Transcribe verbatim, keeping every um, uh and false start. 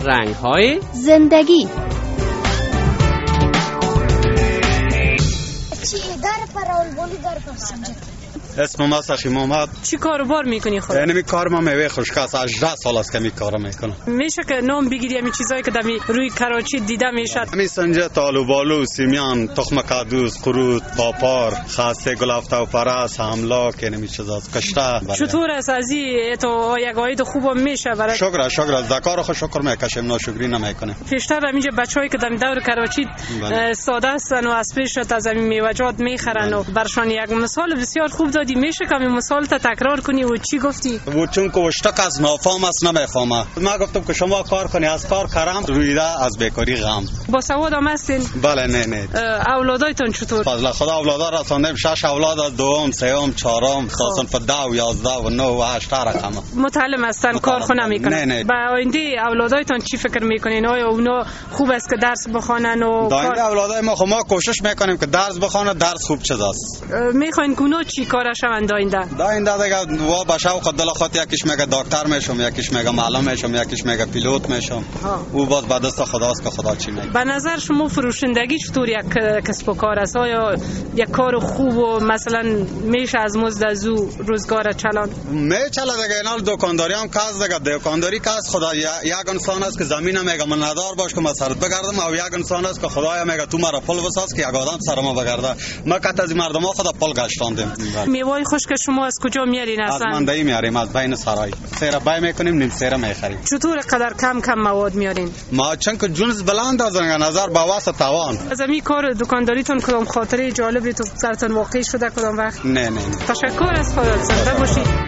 رنگ‌های زندگی. اسم ما سخی محمد. چی کاروبار میکنی خود؟ یعنی می کار ما میوه خشک است. هجده سال است که می کار میکنم. میشه که نام بگیری همین چیزایی که دمی روی کراچی دیده میشد؟ همین سنجت، آلو بالو، سیمیان، تخم کدوس، قروت، پاپار، خاصه گلافته و پرس، املاک، یعنی چیزاست. کشته. چطور است از این تو یک عاید خوب میشه برای؟ شکر شکر از دکار خود شکر میکشیم، ناشکری نمیکنیم. پیشتر همینجا بچه‌ای که دم دور کراچی ساده هستن و از پیش از همین میوه‌جات میخرن و برشان یک مثال بسیار خوب دادی. میشه که این مثال تا تکرار کنی و چی گفتی؟ و چون که وشتک از نافام است نمیفهمه. ما گفتم که شما کار کنی، از کار کرم رویده، از بیکاری غم. با سواد هم هستین؟ بله. نه نه. اولادایتون چطور؟ فضل خدا اولادا رساندیم. شش اولاد از دوم، سوم، چهارم، خاصن فدا و یازده و نه و هشت رقم. متعلم هستن، کارخونه میکنن. نه نه. با آینده اولادایتون چی فکر میکنین؟ آیا اونا خوب است که درس بخونن و کار؟ اولادای ما خو ما کوشش میکنیم که درس بخونه، درس خوب چیز است. میخواین که اونا چی کارش شوند آینده؟ آینده دیگه وا باشه و خود دل خود یکیش میگه دکتر میشم، یکیش میگه معلم میشم، یکیش میگه پیلوت میشم. او باز به دست خداست که خدا چی میگه. به نظر شما فروشندگی چطور یک کسب و کار است؟ آیا یک کار خوب و مثلا میشه از مزد از او روزگار چلان؟ میچله دیگه. اینا دکانداری هم کاز دیگه. دکانداری کاز خدا یک انسان است که زمین میگه من ندار باش که من سرت بگردم، او یک انسان است که خدایا میگه تو مرا پل بساز که یک آدم سر ما بگرده. ما کت از مردم ها خدا پل گشتاندیم. میوه خشک شما از کجا میارین اصلا؟ از مندهی میاریم، از بین سرای. سیره بای میکنیم، نیم سیره میخریم. چطور قدر کم کم مواد میارین؟ ما چون که جنس بلند از نظر با واسه توان. از این کار دکانداریتون کدام خاطره جالبی تو سرتون واقع شده کدام وقت؟ نه نه. تشکر از خودت. زنده باشید.